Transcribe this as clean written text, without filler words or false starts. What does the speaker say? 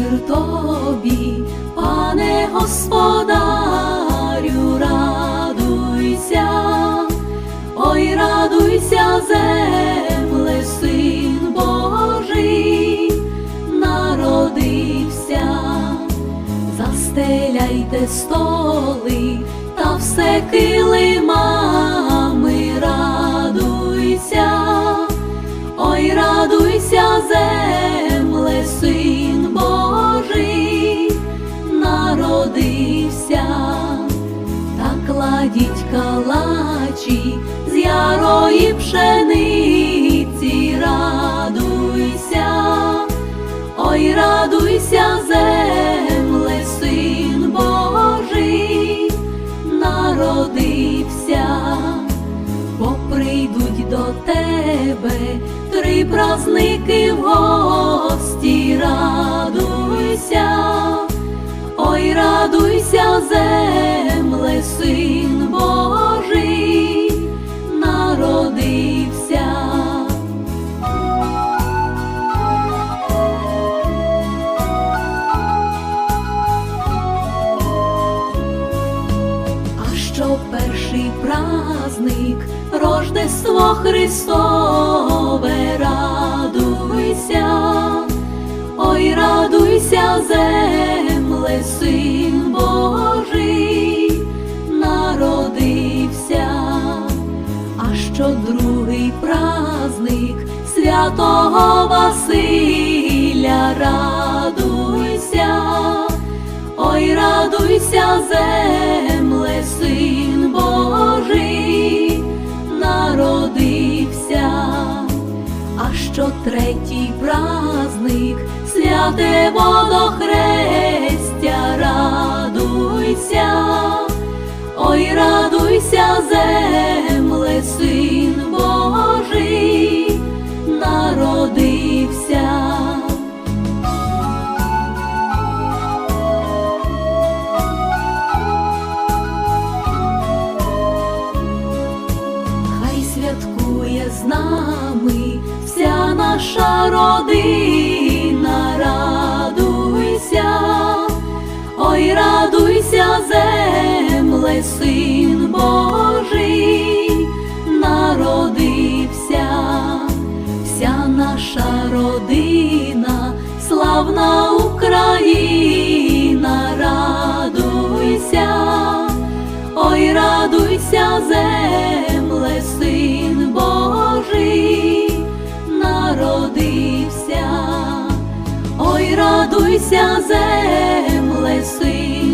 Мир тобі, пане Господарю, радуйся, ой, радуйся, земле, Син Божий народився. Застеляйте столи та все килимами, радуйся, ой, радуйся, земле, Син Божий народився. Та кладіть калачі з ярої пшениці, радуйся, ой, радуйся, земле, Син Божий народився. Бо прийдуть до тебе три празники в гості, радуйся, ой, радуйся, земле, Син Божий народився. А що перший праздник, Рождество Христове, радуйся, ой, радуйся, земле, Син Божий народився. А що другий праздник, святого Василя, радуйся, ой, радуйся, земле, Син Божий народився. А що третій праздник, святе водохрестя, радуйся, ой, радуйся, земле, Син Божий народився. Хай святкує з нами вся наша родина, радуйся, ой, радуйся, земле, Син Божий народився. Вся наша родина, славна Україна, радуйся, ой, радуйся, земле, Син Божий народився. Ой, радуйся, земле, Син